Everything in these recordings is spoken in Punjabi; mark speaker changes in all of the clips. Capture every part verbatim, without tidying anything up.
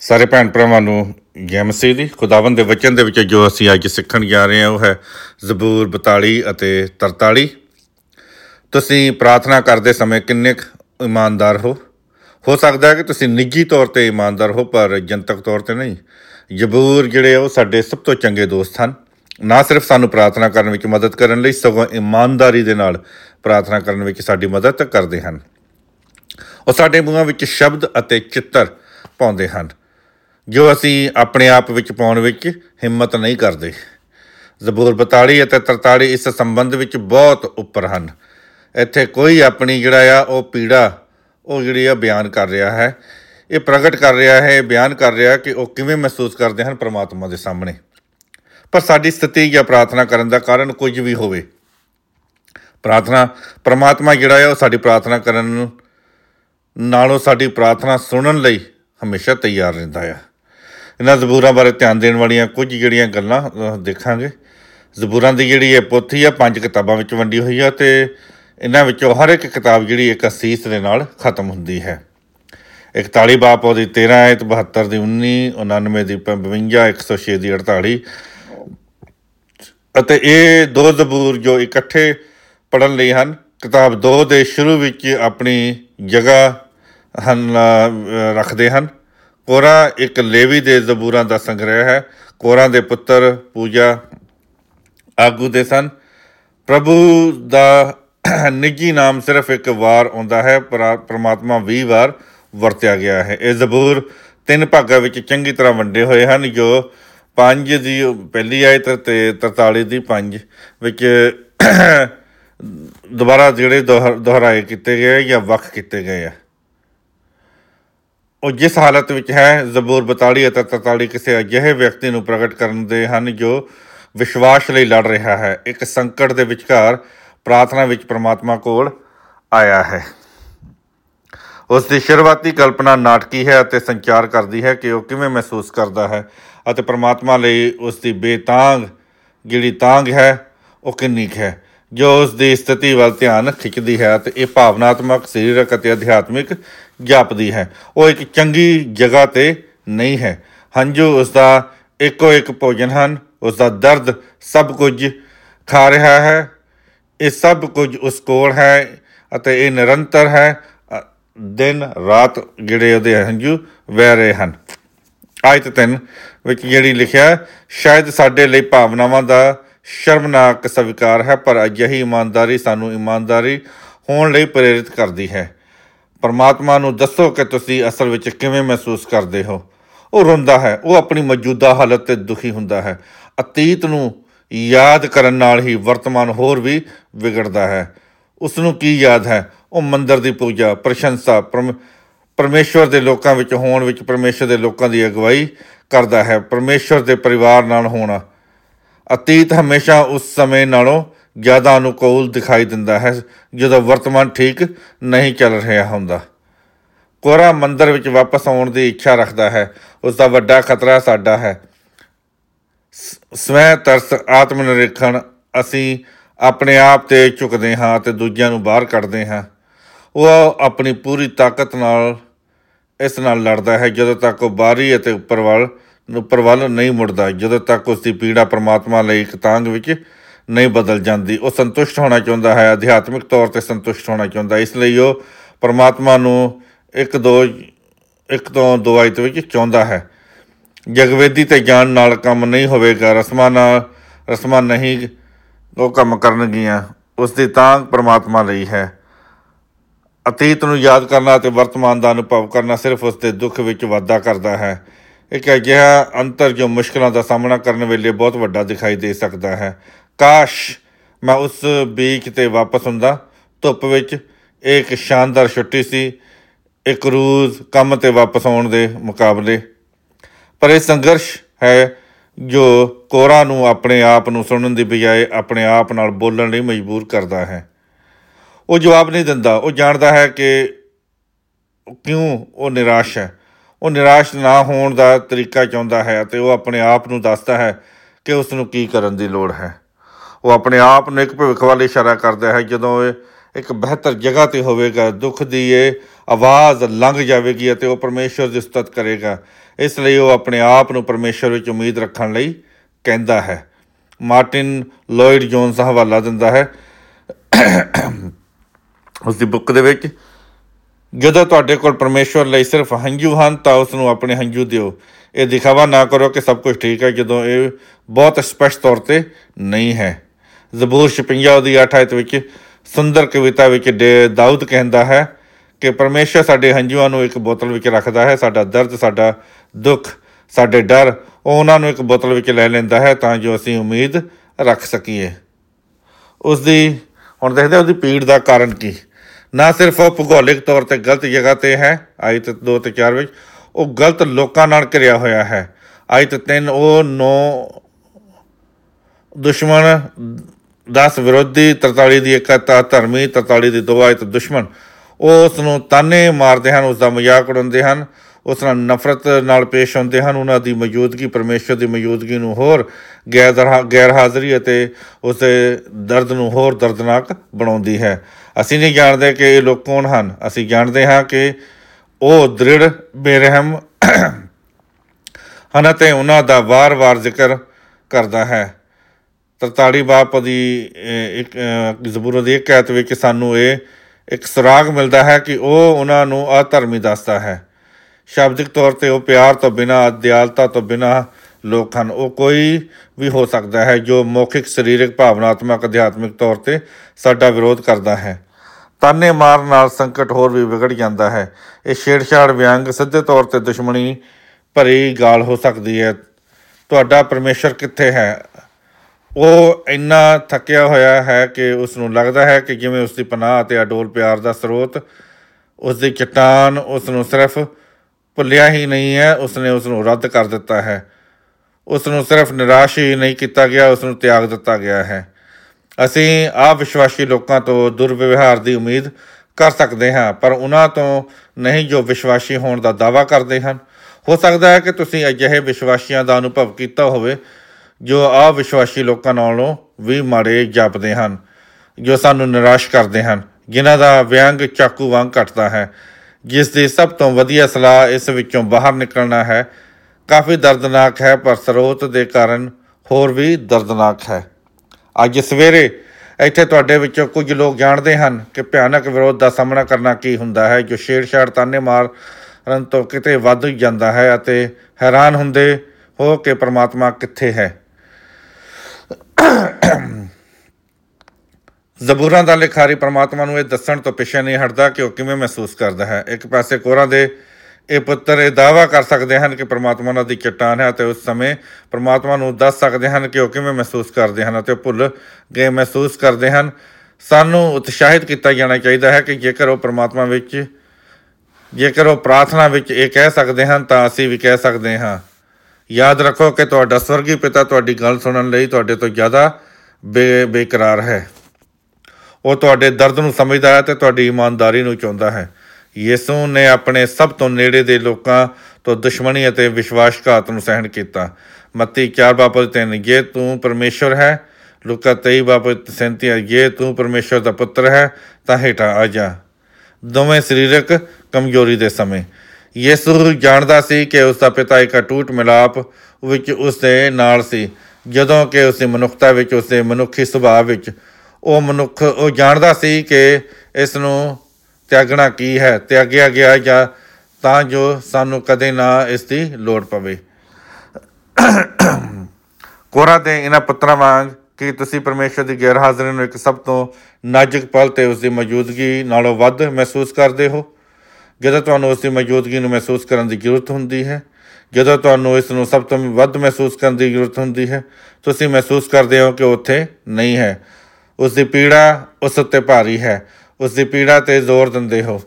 Speaker 1: ਸਾਰੇ ਭੈਣ ਭਰਾਵਾਂ ਨੂੰ ਜੈ ਮਸੀਹ ਦੀ। ਖੁਦਾਵੰਦ ਦੇ ਵਚਨ ਦੇ ਵਿੱਚ ਜੋ ਅਸੀਂ ਅੱਜ ਸਿੱਖਣ ਜਾ ਰਹੇ ਹਾਂ ਉਹ ਹੈ ਜ਼ਬੂਰ ਬਤਾਲੀ ਅਤੇ ਤਰਤਾਲੀ। ਤੁਸੀਂ ਪ੍ਰਾਰਥਨਾ ਕਰਦੇ ਸਮੇਂ ਕਿੰਨੇ ਕੁ ਇਮਾਨਦਾਰ ਹੋ ਹੋ ਸਕਦਾ ਹੈ ਕਿ ਤੁਸੀਂ ਨਿੱਜੀ ਤੌਰ 'ਤੇ ਇਮਾਨਦਾਰ ਹੋ, ਪਰ ਜਨਤਕ ਤੌਰ 'ਤੇ ਨਹੀਂ। ਜ਼ਬੂਰ ਜਿਹੜੇ ਉਹ ਸਾਡੇ ਸਭ ਤੋਂ ਚੰਗੇ ਦੋਸਤ ਹਨ। ਨਾ ਸਿਰਫ ਸਾਨੂੰ ਪ੍ਰਾਰਥਨਾ ਕਰਨ ਵਿੱਚ ਮਦਦ ਕਰਨ ਲਈ, ਸਗੋਂ ਇਮਾਨਦਾਰੀ ਦੇ ਨਾਲ ਪ੍ਰਾਰਥਨਾ ਕਰਨ ਵਿੱਚ ਸਾਡੀ ਮਦਦ ਕਰਦੇ ਹਨ। ਉਹ ਸਾਡੇ ਮੂੰਹਾਂ ਵਿੱਚ ਸ਼ਬਦ ਅਤੇ ਚਿੱਤਰ ਪਾਉਂਦੇ ਹਨ ਜੋ ਅਸੀਂ ਆਪਣੇ ਆਪ ਵਿੱਚ ਪਾਉਣ ਵਿੱਚ ਹਿੰਮਤ ਨਹੀਂ ਕਰਦੇ। ਜ਼ਬੂਰ ਬਤਾਲੀ ਅਤੇ ਤਰਤਾਲੀ ਇਸ ਸੰਬੰਧ ਵਿੱਚ ਬਹੁਤ ਉੱਪਰ ਹਨ। ਇੱਥੇ ਕੋਈ ਆਪਣੀ ਜਿਹੜਾ ਆ ਉਹ ਪੀੜਾ ਉਹ ਜਿਹੜੀ ਆ ਬਿਆਨ ਕਰ ਰਿਹਾ ਹੈ, ਇਹ ਪ੍ਰਗਟ ਕਰ ਰਿਹਾ ਹੈ, ਬਿਆਨ ਕਰ ਰਿਹਾ ਕਿ ਉਹ ਕਿਵੇਂ ਮਹਿਸੂਸ ਕਰਦੇ ਹਨ ਪਰਮਾਤਮਾ ਦੇ ਸਾਹਮਣੇ। ਪਰ ਸਾਡੀ ਸਥਿਤੀ ਜਾਂ ਪ੍ਰਾਰਥਨਾ ਕਰਨ ਦਾ ਕਾਰਨ ਕੁਝ ਵੀ ਹੋਵੇ, ਪ੍ਰਾਰਥਨਾ ਪਰਮਾਤਮਾ ਜਿਹੜਾ ਆ ਉਹ ਸਾਡੀ ਪ੍ਰਾਰਥਨਾ ਕਰਨ ਨਾਲੋਂ ਸਾਡੀ ਪ੍ਰਾਰਥਨਾ ਸੁਣਨ ਲਈ ਹਮੇਸ਼ਾ ਤਿਆਰ ਰਹਿੰਦਾ ਆ। ਇਹਨਾਂ ਜ਼ਬੂਰਾਂ ਬਾਰੇ ਧਿਆਨ ਦੇਣ ਵਾਲੀਆਂ ਕੁਝ ਜਿਹੜੀਆਂ ਗੱਲਾਂ ਦੇਖਾਂਗੇ। ਜ਼ਬੂਰਾਂ ਦੀ ਜਿਹੜੀ ਇਹ ਪੋਥੀ ਆ ਪੰਜ ਕਿਤਾਬਾਂ ਵਿੱਚ ਵੰਡੀ ਹੋਈ ਆ ਅਤੇ ਇਹਨਾਂ ਵਿੱਚੋਂ ਹਰ ਇੱਕ ਕਿਤਾਬ ਜਿਹੜੀ ਇੱਕ ਅਸੀਸ ਦੇ ਨਾਲ ਖਤਮ ਹੁੰਦੀ ਹੈ। ਇਕਤਾਲੀ ਬਾਪ ਉਹਦੀ ਤੇਰਾਂ ਆਇਤ, ਬਹੱਤਰ ਦੀ ਉੱਨੀ, ਉਣਾਨਵੇਂ ਦੀ ਬਵੰਜਾ, ਇੱਕ ਸੌ ਛੇ ਦੀ ਅੜਤਾਲੀ। ਅਤੇ ਇਹ ਦੋ ਜ਼ਬੂਰ ਜੋ ਇਕੱਠੇ ਪੜ੍ਹਨ ਲਈ ਹਨ। ਕਿਤਾਬ ਦੋ ਦੇ ਸ਼ੁਰੂ ਵਿੱਚ ਆਪਣੀ ਜਗ੍ਹਾ ਹਨ ਰੱਖਦੇ ਹਨ। ਕੋਰਾਂ ਇੱਕ ਲੇਵੀ ਦੇ ਜ਼ਬੂਰਾਂ ਦਾ ਸੰਗ੍ਰਹਿ ਹੈ। ਕੋਰਾਂ ਦੇ ਪੁੱਤਰ ਪੂਜਾ ਆਗੂ ਦੇ ਸਨ। ਪ੍ਰਭੂ ਦਾ ਨਿੱਜੀ ਨਾਮ ਸਿਰਫ ਇੱਕ ਵਾਰ ਆਉਂਦਾ ਹੈ, ਪਰ ਪਰਮਾਤਮਾ ਵੀਹ ਵਾਰ ਵਰਤਿਆ ਗਿਆ ਹੈ। ਇਹ ਜ਼ਬੂਰ ਤਿੰਨ ਭਾਗਾਂ ਵਿੱਚ ਚੰਗੀ ਤਰ੍ਹਾਂ ਵੰਡੇ ਹੋਏ ਹਨ, ਜੋ ਪੰਜ ਦੀ ਪਹਿਲੀ ਆਇਤ ਅਤੇ ਤਰਤਾਲੀ ਦੀ ਪੰਜ ਵਿੱਚ ਦੁਬਾਰਾ ਜਿਹੜੇ ਦੁਹਰ ਦੁਹਰਾਏ ਕੀਤੇ ਗਏ ਜਾਂ ਵੱਖ ਕੀਤੇ ਗਏ ਆ। ਉਹ ਜਿਸ ਹਾਲਤ ਵਿੱਚ ਹੈ, ਜ਼ਬੂਰ ਬਤਾਲੀ ਅਤੇ ਤਰਤਾਲੀ ਕਿਸੇ ਅਜਿਹੇ ਵਿਅਕਤੀ ਨੂੰ ਪ੍ਰਗਟ ਕਰਦੇ ਹਨ ਜੋ ਵਿਸ਼ਵਾਸ ਲਈ ਲੜ ਰਿਹਾ ਹੈ, ਇੱਕ ਸੰਕਟ ਦੇ ਵਿਚਕਾਰ ਪ੍ਰਾਰਥਨਾ ਵਿੱਚ ਪਰਮਾਤਮਾ ਕੋਲ ਆਇਆ ਹੈ। ਉਸ ਦੀ ਸ਼ੁਰੂਆਤੀ ਕਲਪਨਾ ਨਾਟਕੀ ਹੈ ਅਤੇ ਸੰਚਾਰ ਕਰਦੀ ਹੈ ਕਿ ਉਹ ਕਿਵੇਂ ਮਹਿਸੂਸ ਕਰਦਾ ਹੈ ਅਤੇ ਪਰਮਾਤਮਾ ਲਈ ਉਸ ਦੀ ਬੇਤਾਂਗ ਜਿਹੜੀ ਤਾਂਗ ਹੈ ਉਹ ਕਿੰਨੀ ਕੁ ਹੈ, ਜੋ ਉਸ ਦੀ ਸਥਿਤੀ ਵੱਲ ਧਿਆਨ ਖਿੱਚਦੀ ਹੈ। ਅਤੇ ਇਹ ਭਾਵਨਾਤਮਕ, ਸਰੀਰਕ ਅਤੇ ਅਧਿਆਤਮਿਕ ਜਾਪਦੀ ਹੈ। ਉਹ ਇੱਕ ਚੰਗੀ ਜਗ੍ਹਾ 'ਤੇ ਨਹੀਂ ਹੈ। ਹੰਝੂ ਉਸਦਾ ਇੱਕੋ ਇੱਕ ਭੋਜਨ ਹਨ। ਉਸਦਾ ਦਰਦ ਸਭ ਕੁਝ ਖਾ ਰਿਹਾ ਹੈ। ਇਹ ਸਭ ਕੁਝ ਉਸ ਕੋਲ ਹੈ ਅਤੇ ਇਹ ਨਿਰੰਤਰ ਹੈ। ਦਿਨ ਰਾਤ ਜਿਹੜੇ ਉਹਦੇ ਹੰਝੂ ਵਹਿ ਰਹੇ ਹਨ। ਆਇਤ ਤਿੰਨ ਵਿੱਚ ਜਿਹੜੀ ਲਿਖਿਆ, ਸ਼ਾਇਦ ਸਾਡੇ ਲਈ ਭਾਵਨਾਵਾਂ ਦਾ ਸ਼ਰਮਨਾਕ ਸਵੀਕਾਰ ਹੈ, ਪਰ ਅਜਿਹੀ ਇਮਾਨਦਾਰੀ ਸਾਨੂੰ ਇਮਾਨਦਾਰੀ ਹੋਣ ਲਈ ਪ੍ਰੇਰਿਤ ਕਰਦੀ ਹੈ। ਪਰਮਾਤਮਾ ਨੂੰ ਦੱਸੋ ਕਿ ਤੁਸੀਂ ਅਸਲ ਵਿੱਚ ਕਿਵੇਂ ਮਹਿਸੂਸ ਕਰਦੇ ਹੋ। ਉਹ ਰੋਂਦਾ ਹੈ, ਉਹ ਆਪਣੀ ਮੌਜੂਦਾ ਹਾਲਤ 'ਤੇ ਦੁਖੀ ਹੁੰਦਾ ਹੈ। ਅਤੀਤ ਨੂੰ ਯਾਦ ਕਰਨ ਨਾਲ ਹੀ ਵਰਤਮਾਨ ਹੋਰ ਵੀ ਵਿਗੜਦਾ ਹੈ। ਉਸਨੂੰ ਕੀ ਯਾਦ ਹੈ? ਉਹ ਮੰਦਰ ਦੀ ਪੂਜਾ, ਪ੍ਰਸ਼ੰਸਾ, ਪਰਮ ਪਰਮੇਸ਼ਵਰ ਦੇ ਲੋਕਾਂ ਵਿੱਚ ਹੋਣ ਵਿੱਚ ਪਰਮੇਸ਼ਵਰ ਦੇ ਲੋਕਾਂ ਦੀ ਅਗਵਾਈ ਕਰਦਾ ਹੈ, ਪਰਮੇਸ਼ਵਰ ਦੇ ਪਰਿਵਾਰ ਨਾਲ ਹੋਣਾ। ਅਤੀਤ ਹਮੇਸ਼ਾ ਉਸ ਸਮੇਂ ਨਾਲੋਂ ਜ਼ਿਆਦਾ ਅਨੁਕੂਲ ਦਿਖਾਈ ਦਿੰਦਾ ਹੈ ਜਦੋਂ ਵਰਤਮਾਨ ਠੀਕ ਨਹੀਂ ਚੱਲ ਰਿਹਾ ਹੁੰਦਾ। ਕੋਰਾ ਮੰਦਰ ਵਿੱਚ ਵਾਪਸ ਆਉਣ ਦੀ ਇੱਛਾ ਰੱਖਦਾ ਹੈ। ਉਸਦਾ ਵੱਡਾ ਖਤਰਾ ਸਾਡਾ ਹੈ ਸਵੈ ਤਰਸ, ਆਤਮ ਨਿਰੀਖਣ। ਅਸੀਂ ਆਪਣੇ ਆਪ 'ਤੇ ਝੁਕਦੇ ਹਾਂ ਅਤੇ ਦੂਜਿਆਂ ਨੂੰ ਬਾਹਰ ਕੱਢਦੇ ਹਾਂ। ਉਹ ਆਪਣੀ ਪੂਰੀ ਤਾਕਤ ਨਾਲ ਇਸ ਨਾਲ ਲੜਦਾ ਹੈ ਜਦੋਂ ਤੱਕ ਉਹ ਬਾਹਰੀ ਅਤੇ ਉੱਪਰ ਵੱਲ ਉੱਪਰ ਵੱਲ ਨਹੀਂ ਮੁੜਦਾ, ਜਦੋਂ ਤੱਕ ਉਸ ਦੀ ਪੀੜਾ ਪਰਮਾਤਮਾ ਲਈ ਇੱਕ ਤਾਂਘ ਵਿੱਚ ਨਹੀਂ ਬਦਲ ਜਾਂਦੀ। ਉਹ ਸੰਤੁਸ਼ਟ ਹੋਣਾ ਚਾਹੁੰਦਾ ਹੈ, ਅਧਿਆਤਮਿਕ ਤੌਰ 'ਤੇ ਸੰਤੁਸ਼ਟ ਹੋਣਾ ਚਾਹੁੰਦਾ, ਇਸ ਲਈ ਉਹ ਪਰਮਾਤਮਾ ਨੂੰ ਇੱਕ ਦੋ ਇੱਕ ਤੋਂ ਦੋ ਆਇਤ ਵਿੱਚ ਚਾਹੁੰਦਾ ਹੈ। ਜਗਵੇਦੀ 'ਤੇ ਜਾਣ ਨਾਲ ਕੰਮ ਨਹੀਂ ਹੋਵੇਗਾ। ਰਸਮਾਂ ਨਾਲ ਰਸਮਾਂ ਨਹੀਂ ਉਹ ਕੰਮ ਕਰਨਗੀਆਂ। ਉਸ ਦੀ ਤਾਂਘ ਪਰਮਾਤਮਾ ਲਈ ਹੈ। ਅਤੀਤ ਨੂੰ ਯਾਦ ਕਰਨਾ ਅਤੇ ਵਰਤਮਾਨ ਦਾ ਅਨੁਭਵ ਕਰਨਾ ਸਿਰਫ ਉਸ ਦੇ ਦੁੱਖ ਵਿੱਚ ਵਾਧਾ ਕਰਦਾ ਹੈ। ਇੱਕ ਅਜਿਹਾ ਅੰਤਰ ਜੋ ਮੁਸ਼ਕਿਲਾਂ ਦਾ ਸਾਹਮਣਾ ਕਰਨ ਵੇਲੇ ਬਹੁਤ ਵੱਡਾ ਦਿਖਾਈ ਦੇ ਸਕਦਾ ਹੈ। ਕਾਸ਼ ਮੈਂ ਉਸ ਬੀਚ 'ਤੇ ਵਾਪਸ ਹੁੰਦਾ ਧੁੱਪ ਵਿੱਚ। ਇਹ ਇੱਕ ਸ਼ਾਨਦਾਰ ਛੁੱਟੀ ਸੀ, ਇੱਕ ਰੋਜ਼ ਕੰਮ 'ਤੇ ਵਾਪਸ ਆਉਣ ਦੇ ਮੁਕਾਬਲੇ। ਪਰ ਇਹ ਸੰਘਰਸ਼ ਹੈ ਜੋ ਕੋਰਾਂ ਨੂੰ ਆਪਣੇ ਆਪ ਨੂੰ ਸੁਣਨ ਦੀ ਬਜਾਏ ਆਪਣੇ ਆਪ ਨਾਲ ਬੋਲਣ ਲਈ ਮਜਬੂਰ ਕਰਦਾ ਹੈ। ਉਹ ਜਵਾਬ ਨਹੀਂ ਦਿੰਦਾ। ਉਹ ਜਾਣਦਾ ਹੈ ਕਿ ਕਿਉਂ ਉਹ ਨਿਰਾਸ਼ ਹੈ। ਉਹ ਨਿਰਾਸ਼ ਨਾ ਹੋਣ ਦਾ ਤਰੀਕਾ ਚਾਹੁੰਦਾ ਹੈ ਅਤੇ ਉਹ ਆਪਣੇ ਆਪ ਨੂੰ ਦੱਸਦਾ ਹੈ ਕਿ ਉਸ ਨੂੰ ਕੀ ਕਰਨ ਦੀ ਲੋੜ ਹੈ। ਉਹ ਆਪਣੇ ਆਪ ਨੂੰ ਇੱਕ ਭਵਿੱਖ ਵੱਲ ਇਸ਼ਾਰਾ ਕਰਦਾ ਹੈ। ਜਦੋਂ ਇਹ ਇੱਕ ਬਿਹਤਰ ਜਗ੍ਹਾ 'ਤੇ ਹੋਵੇਗਾ। ਦੁੱਖ ਦੀ ਇਹ ਆਵਾਜ਼ ਲੰਘ ਜਾਵੇਗੀ ਅਤੇ ਉਹ ਪਰਮੇਸ਼ਵਰ ਦੀ ਉਸਤਤ ਕਰੇਗਾ। ਇਸ ਲਈ ਉਹ ਆਪਣੇ ਆਪ ਨੂੰ ਪਰਮੇਸ਼ਵਰ ਵਿੱਚ ਉਮੀਦ ਰੱਖਣ ਲਈ ਕਹਿੰਦਾ ਹੈ। ਮਾਰਟਿਨ ਲੋਇਡ ਜੋਨਸ ਹਵਾਲਾ ਦਿੰਦਾ ਹੈ ਉਸਦੀ ਬੁੱਕ ਦੇ ਵਿੱਚ, ਜਦੋਂ ਤੁਹਾਡੇ ਕੋਲ ਪਰਮੇਸ਼ਵਰ ਲਈ ਸਿਰਫ ਹੰਝੂ ਹਨ ਤਾਂ ਉਸਨੂੰ ਆਪਣੇ ਹੰਝੂ ਦਿਓ। ਇਹ ਦਿਖਾਵਾ ਨਾ ਕਰੋ ਕਿ ਸਭ ਕੁਝ ਠੀਕ ਹੈ ਜਦੋਂ ਇਹ ਬਹੁਤ ਸਪਸ਼ਟ ਤੌਰ 'ਤੇ ਨਹੀਂ ਹੈ। ਜ਼ਬੂਰ ਛਪੰਜਾ ਉਹਦੀ ਅੱਠ ਆਇਤ ਵਿੱਚ ਸੁੰਦਰ ਕਵਿਤਾ ਵਿੱਚ ਡੇ ਦਾਊਦ ਕਹਿੰਦਾ ਹੈ ਕਿ ਪਰਮੇਸ਼ਵਰ ਸਾਡੇ ਹੰਝੂਆਂ ਨੂੰ ਇੱਕ ਬੋਤਲ ਵਿੱਚ ਰੱਖਦਾ ਹੈ। ਸਾਡਾ ਦਰਦ, ਸਾਡਾ ਦੁੱਖ, ਸਾਡੇ ਡਰ ਉਹ ਉਹਨਾਂ ਨੂੰ ਇੱਕ ਬੋਤਲ ਵਿੱਚ ਲੈ ਲੈਂਦਾ ਹੈ ਤਾਂ ਜੋ ਅਸੀਂ ਉਮੀਦ ਰੱਖ ਸਕੀਏ। ਉਸਦੀ ਹੁਣ ਦੇਖਦੇ ਉਹਦੀ ਪੀੜ ਦਾ ਕਾਰਨ ਕੀ। ਨਾ ਸਿਰਫ ਉਹ ਭੂਗੋਲਿਕ ਤੌਰ 'ਤੇ ਗਲਤ ਜਗ੍ਹਾ 'ਤੇ ਹੈ, ਆਇਤ ਦੋ ਅਤੇ ਚਾਰ ਵਿੱਚ, ਉਹ ਗਲਤ ਲੋਕਾਂ ਨਾਲ ਘਿਰਿਆ ਹੋਇਆ ਹੈ। ਆਇਤ ਤਿੰਨ, ਉਹ ਨੌ ਦੁਸ਼ਮਣ, ਦਸ ਵਿਰੋਧੀ, ਤਰਤਾਲੀ ਦੀ ਇੱਕ ਧਰਮੀ, ਤਰਤਾਲੀ ਦੀ ਦੋ ਆਇਤ ਦੁਸ਼ਮਣ। ਉਹ ਉਸ ਨੂੰ ਤਾਨੇ ਮਾਰਦੇ ਹਨ, ਉਸ ਦਾ ਮਜ਼ਾਕ ਉਡਾਉਂਦੇ ਹਨ, ਉਸ ਨਾਲ ਨਫ਼ਰਤ ਨਾਲ ਪੇਸ਼ ਆਉਂਦੇ ਹਨ। ਉਹਨਾਂ ਦੀ ਮੌਜੂਦਗੀ ਪਰਮੇਸ਼ਵਰ ਦੀ ਮੌਜੂਦਗੀ ਨੂੰ ਹੋਰ ਗੈਰ ਗੈਰ ਹਾਜ਼ਰੀ ਅਤੇ ਉਸ ਦੇ ਦਰਦ ਨੂੰ ਹੋਰ ਦਰਦਨਾਕ ਬਣਾਉਂਦੀ ਹੈ। ਅਸੀਂ ਨਹੀਂ ਜਾਣਦੇ ਕਿ ਇਹ ਲੋਕ ਕੌਣ ਹਨ। ਅਸੀਂ ਜਾਣਦੇ ਹਾਂ ਕਿ ਉਹ ਦ੍ਰਿੜ ਬੇਰਹਿਮ ਹਨ ਅਤੇ ਉਹਨਾਂ ਦਾ ਵਾਰ-ਵਾਰ ਜ਼ਿਕਰ ਕਰਦਾ ਹੈ। ਤਰਤਾਲੀ ਬਾਪ ਦੀ ਇੱਕ ਜ਼ਬੂਰ ਦੀ ਇੱਕ ਆਇਤ ਵਿੱਚ ਸਾਨੂੰ ਇਹ ਇੱਕ ਸੁਰਾਗ ਮਿਲਦਾ ਹੈ ਕਿ ਉਹ ਉਹਨਾਂ ਨੂੰ ਅਧਰਮੀ ਦੱਸਦਾ ਹੈ। ਸ਼ਾਬਦਿਕ ਤੌਰ 'ਤੇ ਉਹ ਪਿਆਰ ਤੋਂ ਬਿਨਾਂ, ਦਿਆਲਤਾ ਤੋਂ ਬਿਨਾਂ ਲੋਕ ਹਨ। ਉਹ ਕੋਈ ਵੀ ਹੋ ਸਕਦਾ ਹੈ ਜੋ ਮੌਖਿਕ, ਸਰੀਰਕ, ਭਾਵਨਾਤਮਕ, ਅਧਿਆਤਮਿਕ ਤੌਰ 'ਤੇ ਸਾਡਾ ਵਿਰੋਧ ਕਰਦਾ ਹੈ। ਤਾਨੇ ਮਾਰਨ ਨਾਲ ਸੰਕਟ ਹੋਰ ਵੀ ਵਿਗੜ ਜਾਂਦਾ ਹੈ। ਇਹ ਛੇੜਛਾੜ, ਵਿਅੰਗ, ਸਿੱਧੇ ਤੌਰ 'ਤੇ ਦੁਸ਼ਮਣੀ ਭਰੀ ਗਾਲ ਹੋ ਸਕਦੀ ਹੈ। ਤੁਹਾਡਾ ਪਰਮੇਸ਼ਵਰ ਕਿੱਥੇ ਹੈ? ਉਹ ਇੰਨਾ ਥੱਕਿਆ ਹੋਇਆ ਹੈ ਕਿ ਉਸ ਨੂੰ ਲੱਗਦਾ ਹੈ ਕਿ ਜਿਵੇਂ ਉਸਦੀ ਪਨਾਹ ਅਤੇ ਅਡੋਲ ਪਿਆਰ ਦਾ ਸਰੋਤ, ਉਸਦੀ ਚੱਟਾਨ ਉਸ ਨੂੰ ਸਿਰਫ ਭੁੱਲਿਆ ਹੀ ਨਹੀਂ ਹੈ, ਉਸਨੇ ਉਸ ਨੂੰ ਰੱਦ ਕਰ ਦਿੱਤਾ ਹੈ। ਉਸ ਨੂੰ ਸਿਰਫ ਨਿਰਾਸ਼ ਹੀ ਨਹੀਂ ਕੀਤਾ ਗਿਆ, ਉਸ ਨੂੰ ਤਿਆਗ ਦਿੱਤਾ ਗਿਆ ਹੈ। ਅਸੀਂ ਅਵਿਸ਼ਵਾਸੀ ਲੋਕਾਂ ਤੋਂ ਦੁਰਵਿਵਹਾਰ ਦੀ ਉਮੀਦ ਕਰ ਸਕਦੇ ਹਾਂ, ਪਰ ਉਹਨਾਂ ਤੋਂ ਨਹੀਂ ਜੋ ਵਿਸ਼ਵਾਸੀ ਹੋਣ ਦਾ ਦਾਅਵਾ ਕਰਦੇ ਹਨ। ਹੋ ਸਕਦਾ ਹੈ ਕਿ ਤੁਸੀਂ ਅਜਿਹੇ ਵਿਸ਼ਵਾਸੀਆਂ ਦਾ ਅਨੁਭਵ ਕੀਤਾ ਹੋਵੇ ਜੋ ਅਵਿਸ਼ਵਾਸੀ ਲੋਕਾਂ ਨਾਲੋਂ ਵੀ ਮਾੜੇ ਜਾਪਦੇ ਹਨ, ਜੋ ਸਾਨੂੰ ਨਿਰਾਸ਼ ਕਰਦੇ ਹਨ, ਜਿਨ੍ਹਾਂ ਦਾ ਵਿਅੰਗ ਚਾਕੂ ਵਾਂਗ ਕੱਟਦਾ ਹੈ, ਜਿਸ ਦੀ ਸਭ ਤੋਂ ਵਧੀਆ ਸਲਾਹ ਇਸ ਵਿੱਚੋਂ ਬਾਹਰ ਨਿਕਲਣਾ ਹੈ। ਕਾਫੀ ਦਰਦਨਾਕ ਹੈ, ਪਰ ਸਰੋਤ ਦੇ ਕਾਰਨ ਹੋਰ ਵੀ ਦਰਦਨਾਕ ਹੈ। ਅੱਜ ਸਵੇਰੇ ਇੱਥੇ ਤੁਹਾਡੇ ਵਿੱਚੋਂ ਕੁਝ ਲੋਕ ਜਾਣਦੇ ਹਨ ਕਿ ਭਿਆਨਕ ਵਿਰੋਧ ਦਾ ਸਾਹਮਣਾ ਕਰਨਾ ਕੀ ਹੁੰਦਾ ਹੈ, ਜੋ ਛੇੜਛਾੜ, ਤਾਨੇ ਮਾਰਨ ਤੋਂ ਕਿਤੇ ਵੱਧ ਜਾਂਦਾ ਹੈ ਅਤੇ ਹੈਰਾਨ ਹੁੰਦੇ ਹੋ ਕਿ ਪਰਮਾਤਮਾ ਕਿੱਥੇ ਹੈ। ਜ਼ਬੂਰਾਂ ਦਾ ਲਿਖਾਰੀ ਪਰਮਾਤਮਾ ਨੂੰ ਇਹ ਦੱਸਣ ਤੋਂ ਪਿੱਛੇ ਨਹੀਂ ਹਟਦਾ ਕਿ ਉਹ ਕਿਵੇਂ ਮਹਿਸੂਸ ਕਰਦਾ ਹੈ। ਇੱਕ ਪਾਸੇ ਕੋਰਾਂ ਦੇ ਇਹ ਪੁੱਤਰ ਇਹ ਦਾਅਵਾ ਕਰ ਸਕਦੇ ਹਨ ਕਿ ਪਰਮਾਤਮਾ ਉਹਨਾਂ ਦੀ ਚੱਟਾਨ ਹੈ ਅਤੇ ਉਸ ਸਮੇਂ ਪਰਮਾਤਮਾ ਨੂੰ ਦੱਸ ਸਕਦੇ ਹਨ ਕਿ ਉਹ ਕਿਵੇਂ ਮਹਿਸੂਸ ਕਰਦੇ ਹਨ ਅਤੇ ਉਹ ਭੁੱਲ ਗਏ ਮਹਿਸੂਸ ਕਰਦੇ ਹਨ। ਸਾਨੂੰ ਉਤਸ਼ਾਹਿਤ ਕੀਤਾ ਜਾਣਾ ਚਾਹੀਦਾ ਹੈ ਕਿ ਜੇਕਰ ਉਹ ਪਰਮਾਤਮਾ ਵਿੱਚ, ਜੇਕਰ ਉਹ ਪ੍ਰਾਰਥਨਾ ਵਿੱਚ ਇਹ ਕਹਿ ਸਕਦੇ ਹਨ ਤਾਂ ਅਸੀਂ ਵੀ ਕਹਿ ਸਕਦੇ ਹਾਂ। ਯਾਦ ਰੱਖੋ ਕਿ ਤੁਹਾਡਾ ਸਵਰਗੀ ਪਿਤਾ ਤੁਹਾਡੀ ਗੱਲ ਸੁਣਨ ਲਈ ਤੁਹਾਡੇ ਤੋਂ ਜ਼ਿਆਦਾ ਬੇ ਬੇਕਰਾਰ ਹੈ। ਉਹ ਤੁਹਾਡੇ ਦਰਦ ਨੂੰ ਸਮਝਦਾ ਹੈ ਅਤੇ ਤੁਹਾਡੀ ਇਮਾਨਦਾਰੀ ਨੂੰ ਚਾਹੁੰਦਾ ਹੈ। ਯਿਸੂ ਨੇ ਆਪਣੇ ਸਭ ਤੋਂ ਨੇੜੇ ਦੇ ਲੋਕਾਂ ਤੋਂ ਦੁਸ਼ਮਣੀ ਅਤੇ ਵਿਸ਼ਵਾਸਘਾਤ ਨੂੰ ਸਹਿਣ ਕੀਤਾ। ਮੱਤੀ ਚਾਰ ਬਾਬਤ ਤਿੰਨ, ਜੇ ਤੂੰ ਪਰਮੇਸ਼ਵਰ ਹੈ। ਲੂਕਾ ਤੇਈ ਬਾਬਤ ਸੈਂਤੀ, ਜੇ ਤੂੰ ਪਰਮੇਸ਼ਵਰ ਦਾ ਪੁੱਤਰ ਹੈ ਤਾਂ ਹੇਠਾਂ ਆ ਜਾ। ਦੋਵੇਂ ਸਰੀਰਕ ਕਮਜ਼ੋਰੀ ਦੇ ਸਮੇਂ ਯਿਸੂ ਜਾਣਦਾ ਸੀ ਕਿ ਉਸਦਾ ਪਿਤਾ ਇੱਕ ਅਟੁੱਟ ਮਿਲਾਪ ਵਿੱਚ ਉਸਦੇ ਨਾਲ ਸੀ, ਜਦੋਂ ਕਿ ਉਸਦੀ ਮਨੁੱਖਤਾ ਵਿੱਚ, ਉਸਦੇ ਮਨੁੱਖੀ ਸੁਭਾਅ ਵਿੱਚ ਉਹ ਮਨੁੱਖ ਉਹ ਜਾਣਦਾ ਸੀ ਕਿ ਇਸ ਨੂੰ ਤਿਆਗਣਾ ਕੀ ਹੈ, ਤਿਆਗਿਆ ਗਿਆ ਜਾਂ ਤਾਂ ਜੋ ਸਾਨੂੰ ਕਦੇ ਨਾ ਇਸ ਦੀ ਲੋੜ ਪਵੇ। ਕੋਰਾਂ ਦੇ ਇਹਨਾਂ ਪੁੱਤਰਾਂ ਵਾਂਗ ਕਿ ਤੁਸੀਂ ਪਰਮੇਸ਼ਵਰ ਦੀ ਗੈਰ ਹਾਜ਼ਰੀ ਨੂੰ ਇੱਕ ਸਭ ਤੋਂ ਨਾਜ਼ੁਕ ਪਲ 'ਤੇ ਉਸਦੀ ਮੌਜੂਦਗੀ ਨਾਲੋਂ ਵੱਧ ਮਹਿਸੂਸ ਕਰਦੇ ਹੋ। ਜਦੋਂ ਤੁਹਾਨੂੰ ਉਸਦੀ ਮੌਜੂਦਗੀ ਨੂੰ ਮਹਿਸੂਸ ਕਰਨ ਦੀ ਜ਼ਰੂਰਤ ਹੁੰਦੀ ਹੈ, ਜਦੋਂ ਤੁਹਾਨੂੰ ਇਸ ਨੂੰ ਸਭ ਤੋਂ ਵੱਧ ਮਹਿਸੂਸ ਕਰਨ ਦੀ ਜ਼ਰੂਰਤ ਹੁੰਦੀ ਹੈ, ਤੁਸੀਂ ਮਹਿਸੂਸ ਕਰਦੇ ਹੋ ਕਿ ਉਹ ਉੱਥੇ ਨਹੀਂ ਹੈ। ਉਸ ਦੀ ਪੀੜਾ ਉਸ ਉੱਤੇ ਭਾਰੀ ਹੈ, ਉਸ ਦੀ ਪੀੜਾ 'ਤੇ ਜ਼ੋਰ ਦਿੰਦੇ ਹੋ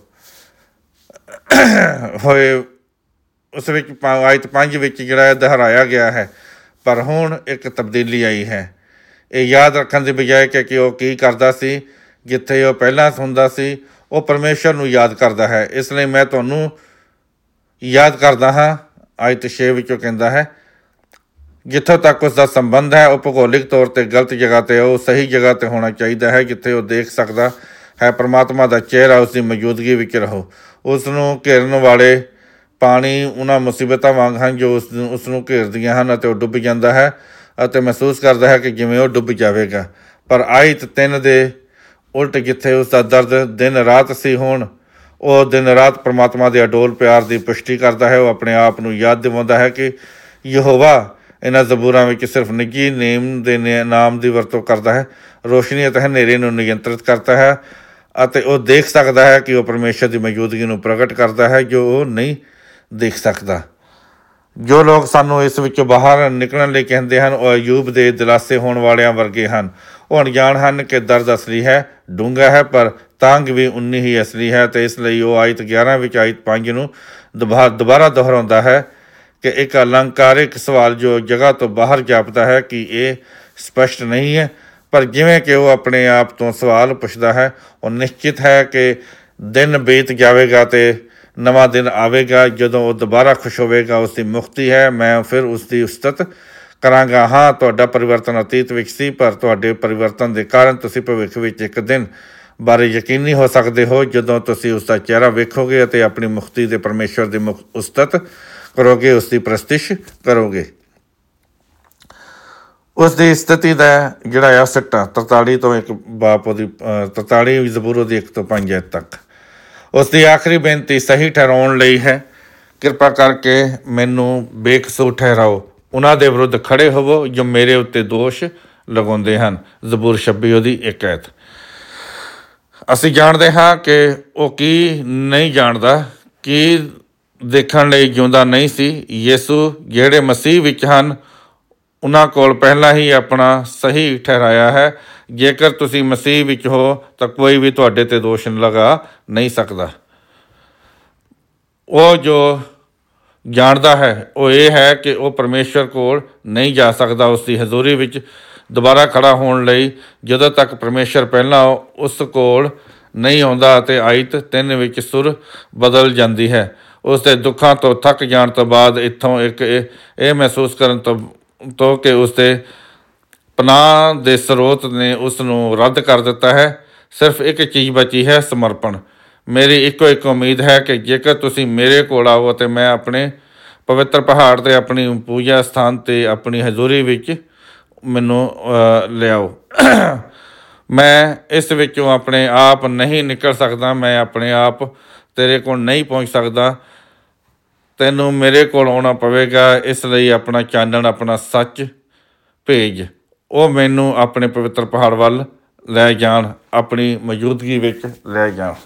Speaker 1: ਹੋਏ ਉਸ ਵਿੱਚ ਆਇਤ ਪੰਜ ਵਿੱਚ ਜਿਹੜਾ ਦੁਹਰਾਇਆ ਗਿਆ ਹੈ। ਪਰ ਹੁਣ ਇੱਕ ਤਬਦੀਲੀ ਆਈ ਹੈ। ਇਹ ਯਾਦ ਰੱਖਣ ਦੀ ਬਜਾਏ ਕਿ ਕਿ ਉਹ ਕੀ ਕਰਦਾ ਸੀ ਜਿੱਥੇ ਉਹ ਪਹਿਲਾਂ ਹੁੰਦਾ ਸੀ, ਉਹ ਪਰਮੇਸ਼ਵਰ ਨੂੰ ਯਾਦ ਕਰਦਾ ਹੈ। ਇਸ ਲਈ ਮੈਂ ਤੁਹਾਨੂੰ ਯਾਦ ਕਰਦਾ ਹਾਂ। ਆਇਤ ਛੇ ਵਿੱਚੋਂ ਕਹਿੰਦਾ ਹੈ, ਜਿੱਥੋਂ ਤੱਕ ਉਸ ਦਾ ਸੰਬੰਧ ਹੈ ਉਹ ਭੂਗੋਲਿਕ ਤੌਰ 'ਤੇ ਗਲਤ ਜਗ੍ਹਾ 'ਤੇ, ਉਹ ਸਹੀ ਜਗ੍ਹਾ 'ਤੇ ਹੋਣਾ ਚਾਹੀਦਾ ਹੈ ਜਿੱਥੇ ਉਹ ਦੇਖ ਸਕਦਾ ਹੈ। ਪਰਮਾਤਮਾ ਦਾ ਚਿਹਰਾ ਉਸ ਦੀ ਮੌਜੂਦਗੀ ਵਿੱਚ ਰਹੋ। ਉਸ ਨੂੰ ਘੇਰਨ ਵਾਲੇ ਪਾਣੀ ਉਹਨਾਂ ਮੁਸੀਬਤਾਂ ਵਾਂਗ ਹਨ ਜੋ ਉਸ ਨੂੰ ਉਸ ਨੂੰ ਘੇਰਦੀਆਂ ਹਨ ਅਤੇ ਉਹ ਡੁੱਬ ਜਾਂਦਾ ਹੈ ਅਤੇ ਮਹਿਸੂਸ ਕਰਦਾ ਹੈ ਕਿ ਜਿਵੇਂ ਉਹ ਡੁੱਬ ਜਾਵੇਗਾ। ਪਰ ਆਇਤ ਤਿੰਨ ਦੇ ਉਲਟ, ਜਿੱਥੇ ਉਸ ਦਾ ਦਰਦ ਦਿਨ ਰਾਤ ਸੀ, ਹੁਣ ਉਹ ਦਿਨ ਰਾਤ ਪਰਮਾਤਮਾ ਦੇ ਅਡੋਲ ਪਿਆਰ ਦੀ ਪੁਸ਼ਟੀ ਕਰਦਾ ਹੈ। ਉਹ ਆਪਣੇ ਆਪ ਨੂੰ ਯਾਦ ਦਿਵਾਉਂਦਾ ਹੈ ਕਿ ਯਹੋਵਾ ਇਹਨਾਂ ਜ਼ਬੂਰਾਂ ਵਿੱਚ ਸਿਰਫ ਨਿੱਜੀ ਨੇਮ ਦੇ ਨਾਮ ਦੀ ਵਰਤੋਂ ਕਰਦਾ ਹੈ, ਰੋਸ਼ਨੀ ਅਤੇ ਹਨੇਰੇ ਨੂੰ ਨਿਯੰਤਰਿਤ ਕਰਦਾ ਹੈ ਅਤੇ ਉਹ ਦੇਖ ਸਕਦਾ ਹੈ ਕਿ ਉਹ ਪਰਮੇਸ਼ਰ ਦੀ ਮੌਜੂਦਗੀ ਨੂੰ ਪ੍ਰਗਟ ਕਰਦਾ ਹੈ ਜੋ ਉਹ ਨਹੀਂ ਦੇਖ ਸਕਦਾ। ਜੋ ਲੋਕ ਸਾਨੂੰ ਇਸ ਵਿੱਚੋਂ ਬਾਹਰ ਨਿਕਲਣ ਲਈ ਕਹਿੰਦੇ ਹਨ, ਉਹ ਅਯੂਬ ਦੇ ਦਿਲਾਸੇ ਹੋਣ ਵਾਲਿਆਂ ਵਰਗੇ ਹਨ। ਉਹ ਅਣਜਾਣ ਹਨ ਕਿ ਦਰਦ ਅਸਲੀ ਹੈ, ਡੂੰਘਾ ਹੈ, ਪਰ ਤੰਗ ਵੀ ਉਨੀ ਹੀ ਅਸਲੀ ਹੈ। ਅਤੇ ਇਸ ਲਈ ਉਹ ਆਇਤ ਗਿਆਰਾਂ ਵਿੱਚ ਆਇਤ ਪੰਜ ਨੂੰ ਦੁਬਾ ਦੁਬਾਰਾ ਦੁਹਰਾਉਂਦਾ ਹੈ ਕਿ ਇੱਕ ਅਲੰਕਾਰਿਕ ਸਵਾਲ ਜੋ ਜਗ੍ਹਾ ਤੋਂ ਬਾਹਰ ਜਾਪਦਾ ਹੈ ਕਿ ਇਹ ਸਪਸ਼ਟ ਨਹੀਂ ਹੈ, ਪਰ ਜਿਵੇਂ ਕਿ ਉਹ ਆਪਣੇ ਆਪ ਤੋਂ ਸਵਾਲ ਪੁੱਛਦਾ ਹੈ, ਉਹ ਨਿਸ਼ਚਿਤ ਹੈ ਕਿ ਦਿਨ ਬੀਤ ਜਾਵੇਗਾ ਅਤੇ ਨਵਾਂ ਦਿਨ ਆਵੇਗਾ ਜਦੋਂ ਉਹ ਦੁਬਾਰਾ ਖੁਸ਼ ਹੋਵੇਗਾ। ਉਸ ਦੀ ਮੁਕਤੀ ਹੈ। ਮੈਂ ਫਿਰ ਉਸ ਦੀ ਉਸਤਤ ਕਰਾਂਗਾ। ਹਾਂ, ਤੁਹਾਡਾ ਪਰਿਵਰਤਨ ਅਤੀਤ ਵਿੱਚ ਸੀ, ਪਰ ਤੁਹਾਡੇ ਪਰਿਵਰਤਨ ਦੇ ਕਾਰਨ ਤੁਸੀਂ ਭਵਿੱਖ ਵਿੱਚ ਇੱਕ ਦਿਨ ਬਾਰੇ ਯਕੀਨੀ ਹੋ ਸਕਦੇ ਹੋ ਜਦੋਂ ਤੁਸੀਂ ਉਸ ਦਾ ਚਿਹਰਾ ਵੇਖੋਗੇ ਅਤੇ ਆਪਣੀ ਮੁਕਤੀ ਦੇ ਪਰਮੇਸ਼ਵਰ ਦੀ ਮੁਕ ਉਸਤਤ ਕਰੋਗੇ, ਉਸ ਦੀ ਪ੍ਰਸਤਿਸ਼ ਕਰੋਗੇ। ਉਸ ਦੀ ਸਥਿਤੀ ਦਾ ਜਿਹੜਾ ਆ ਸਿੱਟਾ ਤਰਤਾਲੀ ਤੋਂ ਇੱਕ ਬਾਪ ਉਹਦੀ ਤਰਤਾਲੀ ਜ਼ਬੂਰ ਉਹਦੀ ਇੱਕ ਤੋਂ ਪੰਜ ਤੱਕ। ਉਸ ਦੀ ਆਖਰੀ ਬੇਨਤੀ ਸਹੀ ਠਹਿਰਾਉਣ ਲਈ ਹੈ। ਕਿਰਪਾ ਕਰਕੇ ਮੈਨੂੰ ਬੇਕਸੂਰ ਠਹਿਰਾਓ, ਉਹਨਾਂ ਦੇ ਵਿਰੁੱਧ ਖੜ੍ਹੇ ਹੋਵੋ ਜੋ ਮੇਰੇ ਉੱਤੇ ਦੋਸ਼ ਲਗਾਉਂਦੇ ਹਨ। ਜ਼ਬੂਰ ਛੱਬੀ ਉਹਦੀ ਇੱਕ ਐਤ। ਅਸੀਂ ਜਾਣਦੇ ਹਾਂ ਕਿ ਉਹ ਕੀ ਨਹੀਂ ਜਾਣਦਾ, ਕੀ ਦੇਖਣ ਲਈ ਜਿਉਂਦਾ ਨਹੀਂ ਸੀ। ਯਿਸੂ ਜਿਹੜੇ ਮਸੀਹ ਵਿੱਚ ਹਨ ਉਹਨਾਂ ਕੋਲ ਪਹਿਲਾਂ ਹੀ ਆਪਣਾ ਸਹੀ ਠਹਿਰਾਇਆ ਹੈ। ਜੇਕਰ ਤੁਸੀਂ ਮਸੀਹ ਵਿੱਚ ਹੋ ਤਾਂ ਕੋਈ ਵੀ ਤੁਹਾਡੇ 'ਤੇ ਦੋਸ਼ ਲਗਾ ਨਹੀਂ ਸਕਦਾ। ਉਹ ਜੋ ਜਾਣਦਾ ਹੈ ਉਹ ਇਹ ਹੈ ਕਿ ਉਹ ਪਰਮੇਸ਼ਵਰ ਕੋਲ ਨਹੀਂ ਜਾ ਸਕਦਾ ਉਸ ਦੀ ਹਜ਼ੂਰੀ ਵਿੱਚ ਦੁਬਾਰਾ ਖੜ੍ਹਾ ਹੋਣ ਲਈ, ਜਦੋਂ ਤੱਕ ਪਰਮੇਸ਼ਵਰ ਪਹਿਲਾਂ ਉਸ ਕੋਲ ਨਹੀਂ ਆਉਂਦਾ। ਅਤੇ ਆਇਤ ਤਿੰਨ ਵਿੱਚ ਸੁਰ ਬਦਲ ਜਾਂਦੀ ਹੈ। ਉਸ ਦੇ ਦੁੱਖਾਂ ਤੋਂ ਥੱਕ ਜਾਣ ਤੋਂ ਬਾਅਦ ਇੱਥੋਂ ਇੱਕ ਇਹ ਇਹ ਮਹਿਸੂਸ ਕਰਨ ਤੋਂ ਤੋਂ ਕਿ ਉਸ ਦੇ ਪਨਾਹ ਦੇ ਸਰੋਤ ਨੇ ਉਸ ਨੂੰ ਰੱਦ ਕਰ ਦਿੱਤਾ ਹੈ। ਸਿਰਫ ਇੱਕ ਚੀਜ਼ ਬਚੀ ਹੈ, ਸਮਰਪਣ। ਮੇਰੀ ਇੱਕੋ ਇੱਕ ਉਮੀਦ ਹੈ ਕਿ ਜੇਕਰ ਤੁਸੀਂ ਮੇਰੇ ਕੋਲ ਆਓ ਅਤੇ ਮੈਂ ਆਪਣੇ ਪਵਿੱਤਰ ਪਹਾੜ 'ਤੇ ਆਪਣੀ ਪੂਜਾ ਸਥਾਨ 'ਤੇ ਆਪਣੀ ਹਜ਼ੂਰੀ ਵਿੱਚ ਮੈਨੂੰ ਲਿਆਓ। ਮੈਂ ਇਸ ਵਿੱਚੋਂ ਆਪਣੇ ਆਪ ਨਹੀਂ ਨਿਕਲ ਸਕਦਾ, ਮੈਂ ਆਪਣੇ ਆਪ ਤੇਰੇ ਕੋਲ ਨਹੀਂ ਪਹੁੰਚ ਸਕਦਾ। ਤੈਨੂੰ ਮੇਰੇ ਕੋਲ ਆਉਣਾ ਪਵੇਗਾ। ਇਸ ਲਈ ਆਪਣਾ ਚਾਨਣ, ਆਪਣਾ ਸੱਚ ਭੇਜ। ਉਹ ਮੈਨੂੰ ਆਪਣੇ ਪਵਿੱਤਰ ਪਹਾੜ ਵੱਲ ਲੈ ਜਾਣ, ਆਪਣੀ ਮੌਜੂਦਗੀ ਵਿੱਚ ਲੈ ਜਾਣ।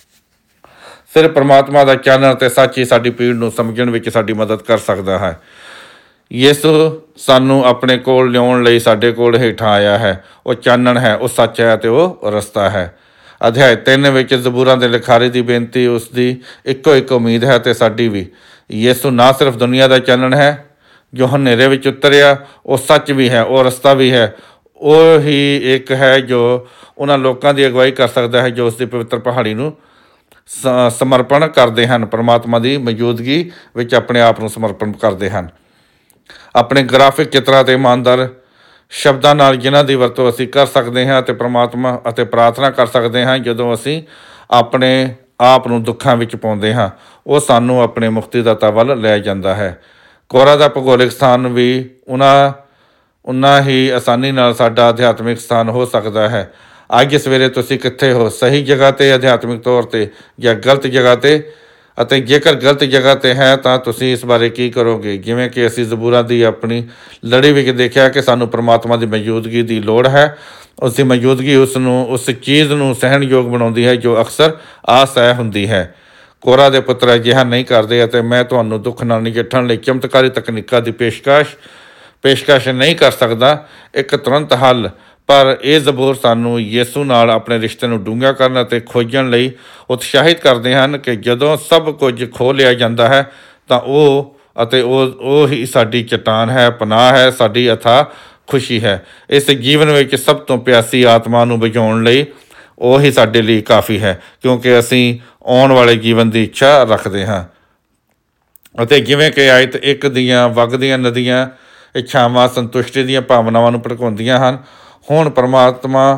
Speaker 1: ਸਿਰਫ ਪਰਮਾਤਮਾ ਦਾ ਚਾਨਣ ਅਤੇ ਸੱਚ ਹੀ ਸਾਡੀ ਪੀੜ ਨੂੰ ਸਮਝਣ ਵਿੱਚ ਸਾਡੀ ਮਦਦ ਕਰ ਸਕਦਾ ਹੈ। ਯਿਸੂ ਸਾਨੂੰ ਆਪਣੇ ਕੋਲ ਲਿਆਉਣ ਲਈ ਸਾਡੇ ਕੋਲ ਹੇਠਾਂ ਆਇਆ ਹੈ। ਉਹ ਚਾਨਣ ਹੈ, ਉਹ ਸੱਚ ਹੈ ਅਤੇ ਉਹ ਰਸਤਾ ਹੈ। ਅਧਿਆਇ ਤਿੰਨ ਵਿੱਚ ਜ਼ਬੂਰਾਂ ਦੇ ਲਿਖਾਰੀ ਦੀ ਬੇਨਤੀ ਉਸ ਦੀ ਇੱਕੋ ਇੱਕ ਉਮੀਦ ਹੈ ਅਤੇ ਸਾਡੀ ਵੀ। ਯਿਸੂ ਨਾ ਸਿਰਫ ਦੁਨੀਆ ਦਾ ਚਾਨਣ ਹੈ ਜੋ ਹਨੇਰੇ ਵਿੱਚ ਉਤਰਿਆ, ਉਹ ਸੱਚ ਵੀ ਹੈ, ਉਹ ਰਸਤਾ ਵੀ ਹੈ। ਉਹ ਹੀ ਇੱਕ ਹੈ ਜੋ ਉਹਨਾਂ ਲੋਕਾਂ ਦੀ ਅਗਵਾਈ ਕਰ ਸਕਦਾ ਹੈ ਜੋ ਉਸ ਦੀ ਪਵਿੱਤਰ ਪਹਾੜੀ ਨੂੰ ਸ ਸਮਰਪਣ ਕਰਦੇ ਹਨ, ਪਰਮਾਤਮਾ ਦੀ ਮੌਜੂਦਗੀ ਵਿੱਚ ਆਪਣੇ ਆਪ ਨੂੰ ਸਮਰਪਣ ਕਰਦੇ ਹਨ। ਆਪਣੇ ਗ੍ਰਾਫਿਕ ਚਿੱਤਰਾਂ ਅਤੇ ਇਮਾਨਦਾਰ ਸ਼ਬਦਾਂ ਨਾਲ ਜਿਨ੍ਹਾਂ ਦੀ ਵਰਤੋਂ ਅਸੀਂ ਕਰ ਸਕਦੇ ਹਾਂ ਅਤੇ ਪਰਮਾਤਮਾ ਅਤੇ ਪ੍ਰਾਰਥਨਾ ਕਰ ਸਕਦੇ ਹਾਂ ਜਦੋਂ ਅਸੀਂ ਆਪਣੇ ਆਪ ਨੂੰ ਦੁੱਖਾਂ ਵਿੱਚ ਪਾਉਂਦੇ ਹਾਂ, ਉਹ ਸਾਨੂੰ ਆਪਣੇ ਮੁਕਤੀਦਾਤਾ ਵੱਲ ਲੈ ਜਾਂਦਾ ਹੈ। ਕੋਰਾ ਦਾ ਭੂਗੋਲਿਕ ਸਥਾਨ ਵੀ ਉਹਨਾਂ ਉਨਾ ਹੀ ਆਸਾਨੀ ਨਾਲ ਸਾਡਾ ਅਧਿਆਤਮਿਕ ਸਥਾਨ ਹੋ ਸਕਦਾ ਹੈ। ਅੱਜ ਸਵੇਰੇ ਤੁਸੀਂ ਕਿੱਥੇ ਹੋ? ਸਹੀ ਜਗ੍ਹਾ 'ਤੇ ਅਧਿਆਤਮਿਕ ਤੌਰ 'ਤੇ ਜਾਂ ਗਲਤ ਜਗ੍ਹਾ 'ਤੇ? ਅਤੇ ਜੇਕਰ ਗਲਤ ਜਗ੍ਹਾ 'ਤੇ ਹੈ ਤਾਂ ਤੁਸੀਂ ਇਸ ਬਾਰੇ ਕੀ ਕਰੋਗੇ? ਜਿਵੇਂ ਕਿ ਅਸੀਂ ਜ਼ਬੂਰਾਂ ਦੀ ਆਪਣੀ ਲੜੀ ਵਿੱਚ ਦੇਖਿਆ ਕਿ ਸਾਨੂੰ ਪਰਮਾਤਮਾ ਦੀ ਮੌਜੂਦਗੀ ਦੀ ਲੋੜ ਹੈ। ਉਸ ਦੀ ਮੌਜੂਦਗੀ ਉਸ ਨੂੰ ਉਸ ਚੀਜ਼ ਨੂੰ ਸਹਿਣਯੋਗ ਬਣਾਉਂਦੀ ਹੈ ਜੋ ਅਕਸਰ ਅਸਹਿ ਹੁੰਦੀ ਹੈ। ਕੋਰਾ ਦੇ ਪੁੱਤਰ ਅਜਿਹਾ ਨਹੀਂ ਕਰਦੇ ਅਤੇ ਮੈਂ ਤੁਹਾਨੂੰ ਦੁੱਖ ਨਾਲ ਨਜਿੱਠਣ ਲਈ ਚਮਤਕਾਰੀ ਤਕਨੀਕਾਂ ਦੀ ਪੇਸ਼ਕਸ਼ ਪੇਸ਼ਕਸ਼ ਨਹੀਂ ਕਰ ਸਕਦਾ, ਇੱਕ ਤੁਰੰਤ ਹੱਲ। ਪਰ ਇਹ ਜ਼ਬੂਰ ਸਾਨੂੰ ਯਿਸੂ ਨਾਲ ਆਪਣੇ ਰਿਸ਼ਤੇ ਨੂੰ ਡੂੰਘਾ ਕਰਨ ਅਤੇ ਖੋਜਣ ਲਈ ਉਤਸ਼ਾਹਿਤ ਕਰਦੇ ਹਨ ਕਿ ਜਦੋਂ ਸਭ ਕੁਝ ਖੋਹ ਲਿਆ ਜਾਂਦਾ ਹੈ ਤਾਂ ਉਹ ਅਤੇ ਉਹ ਉਹ ਹੀ ਸਾਡੀ ਚਟਾਨ ਹੈ, ਪਨਾਹ ਹੈ, ਸਾਡੀ ਅਥਾਹ ਖੁਸ਼ੀ ਹੈ। ਇਸ ਜੀਵਨ ਵਿੱਚ ਸਭ ਤੋਂ ਪਿਆਸੀ ਆਤਮਾ ਨੂੰ ਬੁਝਾਉਣ ਲਈ ਉਹ ਹੀ ਸਾਡੇ ਲਈ ਕਾਫੀ ਹੈ, ਕਿਉਂਕਿ ਅਸੀਂ ਆਉਣ ਵਾਲੇ ਜੀਵਨ ਦੀ ਇੱਛਾ ਰੱਖਦੇ ਹਾਂ। ਅਤੇ ਜਿਵੇਂ ਕਿ ਆਇਤ ਇੱਕ ਦੀਆਂ ਵਗਦੀਆਂ ਨਦੀਆਂ ਇੱਛਾਵਾਂ ਸੰਤੁਸ਼ਟੀ ਦੀਆਂ ਭਾਵਨਾਵਾਂ ਨੂੰ ਭੜਕਾਉਂਦੀਆਂ ਹਨ, ਹੁਣ ਪਰਮਾਤਮਾ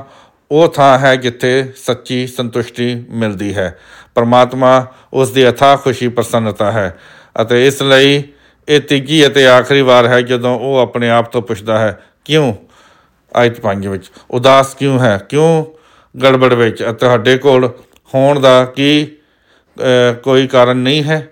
Speaker 1: ਉਹ ਥਾਂ ਹੈ ਜਿੱਥੇ ਸੱਚੀ ਸੰਤੁਸ਼ਟੀ ਮਿਲਦੀ ਹੈ। ਪਰਮਾਤਮਾ ਉਸ ਦੀ ਅਥਾਹ ਖੁਸ਼ੀ ਪ੍ਰਸੰਨਤਾ ਹੈ ਅਤੇ ਇਸ ਲਈ ਇਹ ਤੀਜੀ ਅਤੇ ਆਖਰੀ ਵਾਰ ਹੈ ਜਦੋਂ ਉਹ ਆਪਣੇ ਆਪ ਤੋਂ ਪੁੱਛਦਾ ਹੈ, ਕਿਉਂ? ਆਇਤ ਪੰਜ ਵਿੱਚ ਉਦਾਸ ਕਿਉਂ ਹੈ? ਕਿਉਂ ਗੜਬੜ ਵਿੱਚ? ਤੁਹਾਡੇ ਕੋਲ ਹੋਣ ਦਾ ਕੀ ਕੋਈ ਕਾਰਨ ਨਹੀਂ ਹੈ?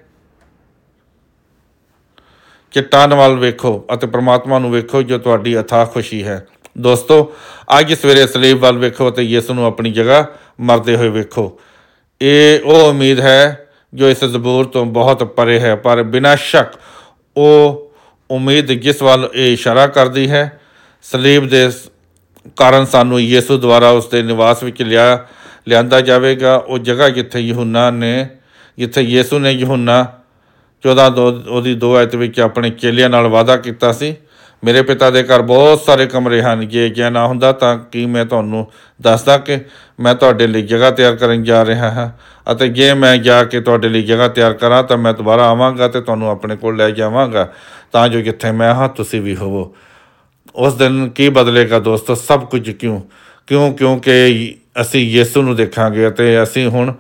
Speaker 1: ਚੱਟਾਨ ਵੱਲ ਵੇਖੋ ਅਤੇ ਪਰਮਾਤਮਾ ਨੂੰ ਵੇਖੋ ਜੋ ਤੁਹਾਡੀ ਅਥਾਹ ਖੁਸ਼ੀ ਹੈ। ਦੋਸਤੋ, ਅੱਜ ਸਵੇਰੇ ਸਲੀਬ ਵੱਲ ਵੇਖੋ ਅਤੇ ਯਿਸੂ ਨੂੰ ਆਪਣੀ ਜਗ੍ਹਾ ਮਰਦੇ ਹੋਏ ਵੇਖੋ। ਇਹ ਉਹ ਉਮੀਦ ਹੈ ਜੋ ਇਸ ਜ਼ਬੂਰ ਤੋਂ ਬਹੁਤ ਪਰੇ ਹੈ, ਪਰ ਬਿਨਾਂ ਸ਼ੱਕ ਉਹ ਉਮੀਦ ਜਿਸ ਵੱਲ ਇਹ ਇਸ਼ਾਰਾ ਕਰਦੀ ਹੈ। ਸਲੀਬ ਦੇ ਕਾਰਨ ਸਾਨੂੰ ਯਿਸੂ ਦੁਆਰਾ ਉਸ ਦੇ ਨਿਵਾਸ ਵਿੱਚ ਲਿਆ ਲਿਆਂਦਾ ਜਾਵੇਗਾ। ਉਹ ਜਗ੍ਹਾ ਜਿੱਥੇ ਯਹੂਨਾ ਨੇ ਜਿੱਥੇ ਯਿਸੂ ਨੇ ਯਹੂਨਾ ਚੌਦਾਂ ਦੋ ਉਹਦੀ ਦੋ ਆਇਤ ਵਿੱਚ ਆਪਣੇ ਚੇਲਿਆਂ ਨਾਲ ਵਾਅਦਾ ਕੀਤਾ ਸੀ, ਮੇਰੇ ਪਿਤਾ ਦੇ ਘਰ ਬਹੁਤ ਸਾਰੇ ਕਮਰੇ ਹਨ, ਜੇ ਅਜਿਹਾ ਨਾ ਹੁੰਦਾ ਤਾਂ ਕੀ ਮੈਂ ਤੁਹਾਨੂੰ ਦੱਸਦਾ ਕਿ ਮੈਂ ਤੁਹਾਡੇ ਲਈ ਜਗ੍ਹਾ ਤਿਆਰ ਕਰਨ ਜਾ ਰਿਹਾ ਹਾਂ, ਅਤੇ ਜੇ ਮੈਂ ਜਾ ਕੇ ਤੁਹਾਡੇ ਲਈ ਜਗ੍ਹਾ ਤਿਆਰ ਕਰਾਂ ਤਾਂ ਮੈਂ ਦੁਬਾਰਾ ਆਵਾਂਗਾ ਅਤੇ ਤੁਹਾਨੂੰ ਆਪਣੇ ਕੋਲ ਲੈ ਜਾਵਾਂਗਾ, ਤਾਂ ਜੋ ਜਿੱਥੇ ਮੈਂ ਹਾਂ ਤੁਸੀਂ ਵੀ ਹੋਵੋ। ਉਸ ਦਿਨ ਕੀ ਬਦਲੇਗਾ ਦੋਸਤੋ? ਸਭ ਕੁਝ। ਕਿਉਂ? ਕਿਉਂ ਕਿਉਂਕਿ ਅਸੀਂ ਯਿਸੂ ਨੂੰ ਦੇਖਾਂਗੇ ਅਤੇ ਅਸੀਂ ਹੁਣ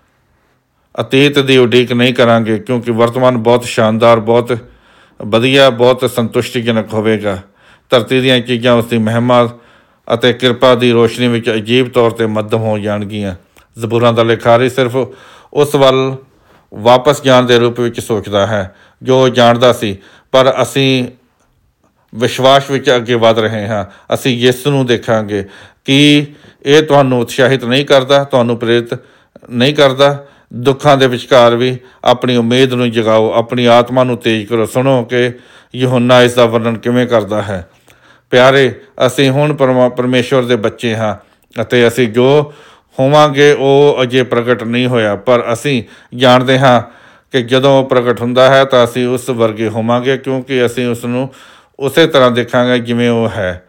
Speaker 1: ਅਤੀਤ ਦੀ ਉਡੀਕ ਨਹੀਂ ਕਰਾਂਗੇ, ਕਿਉਂਕਿ ਵਰਤਮਾਨ ਬਹੁਤ ਸ਼ਾਨਦਾਰ, ਬਹੁਤ ਵਧੀਆ, ਬਹੁਤ ਸੰਤੁਸ਼ਟੀਜਨਕ ਹੋਵੇਗਾ। ਧਰਤੀ ਦੀਆਂ ਚੀਜ਼ਾਂ ਉਸ ਦੀ ਮਹਿਮਾ ਅਤੇ ਕਿਰਪਾ ਦੀ ਰੋਸ਼ਨੀ ਵਿੱਚ ਅਜੀਬ ਤੌਰ 'ਤੇ ਮੱਧਮ ਹੋ ਜਾਣਗੀਆਂ। ਜ਼ਬੂਰਾਂ ਦਾ ਲਿਖਾਰੀ ਸਿਰਫ ਉਸ ਵੱਲ ਵਾਪਸ ਜਾਣ ਦੇ ਰੂਪ ਵਿੱਚ ਸੋਚਦਾ ਹੈ ਜੋ ਉਹ ਜਾਣਦਾ ਸੀ, ਪਰ ਅਸੀਂ ਵਿਸ਼ਵਾਸ ਵਿੱਚ ਅੱਗੇ ਵਧ ਰਹੇ ਹਾਂ। ਅਸੀਂ ਯਿਸੂ ਨੂੰ ਦੇਖਾਂਗੇ। ਕੀ ਇਹ ਤੁਹਾਨੂੰ ਉਤਸ਼ਾਹਿਤ ਨਹੀਂ ਕਰਦਾ, ਤੁਹਾਨੂੰ ਪ੍ਰੇਰਿਤ ਨਹੀਂ ਕਰਦਾ? ਦੁੱਖਾਂ ਦੇ ਵਿਚਕਾਰ ਵੀ ਆਪਣੀ ਉਮੀਦ ਨੂੰ ਜਗਾਓ, ਆਪਣੀ ਆਤਮਾ ਨੂੰ ਤੇਜ਼ ਕਰੋ। ਸੁਣੋ ਕਿ ਯਹੂਨਾ ਇਸ ਦਾ ਵਰਣਨ ਕਿਵੇਂ ਕਰਦਾ ਹੈ। ਪਿਆਰੇ, ਅਸੀਂ ਹੁਣ ਪਰਮਾ ਪਰਮੇਸ਼ਵਰ ਦੇ ਬੱਚੇ ਹਾਂ ਅਤੇ ਅਸੀਂ ਜੋ ਹੋਵਾਂਗੇ ਉਹ ਅਜੇ ਪ੍ਰਗਟ ਨਹੀਂ ਹੋਇਆ, ਪਰ ਅਸੀਂ ਜਾਣਦੇ ਹਾਂ ਕਿ ਜਦੋਂ ਉਹ ਪ੍ਰਗਟ ਹੁੰਦਾ ਹੈ ਤਾਂ ਅਸੀਂ ਉਸ ਵਰਗੇ ਹੋਵਾਂਗੇ, ਕਿਉਂਕਿ ਅਸੀਂ ਉਸ ਨੂੰ ਉਸੇ ਤਰ੍ਹਾਂ ਦੇਖਾਂਗੇ ਜਿਵੇਂ ਉਹ ਹੈ।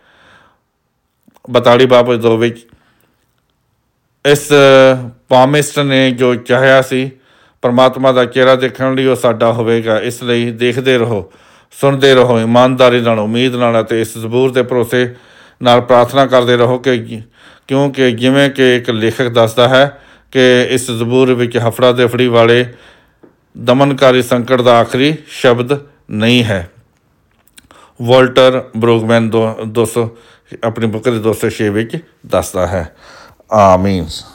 Speaker 1: ਬਤਾਲੀ ਬਾਬ ਦੋ ਵਿੱਚ ਇਸ ਪਾਮਿਸਟ ਨੇ ਜੋ ਚਾਹਿਆ ਸੀ ਪਰਮਾਤਮਾ ਦਾ ਚਿਹਰਾ ਦੇਖਣ ਲਈ, ਉਹ ਸਾਡਾ ਹੋਵੇਗਾ। ਇਸ ਲਈ ਦੇਖਦੇ ਰਹੋ, ਸੁਣਦੇ ਰਹੋ, ਇਮਾਨਦਾਰੀ ਨਾਲ, ਉਮੀਦ ਨਾਲ ਅਤੇ ਇਸ ਜ਼ਬੂਰ ਦੇ ਭਰੋਸੇ ਨਾਲ ਪ੍ਰਾਰਥਨਾ ਕਰਦੇ ਰਹੋ ਕਿ ਕਿਉਂਕਿ ਜਿਵੇਂ ਕਿ ਇੱਕ ਲੇਖਕ ਦੱਸਦਾ ਹੈ ਕਿ ਇਸ ਜ਼ਬੂਰ ਵਿੱਚ ਹਫੜਾ ਦਫੜੀ ਵਾਲੇ ਦਮਨਕਾਰੀ ਸੰਕਟ ਦਾ ਆਖਰੀ ਸ਼ਬਦ ਨਹੀਂ ਹੈ। ਵੋਲਟਰ ਬਰੂਗਮੈਨ ਦੋ ਦੋ ਸੌ ਆਪਣੀ ਬੁੱਕ ਦੇ ਦੋ ਸੌ ਛੇ ਵਿੱਚ ਦੱਸਦਾ ਹੈ। ਆਮੀਨ।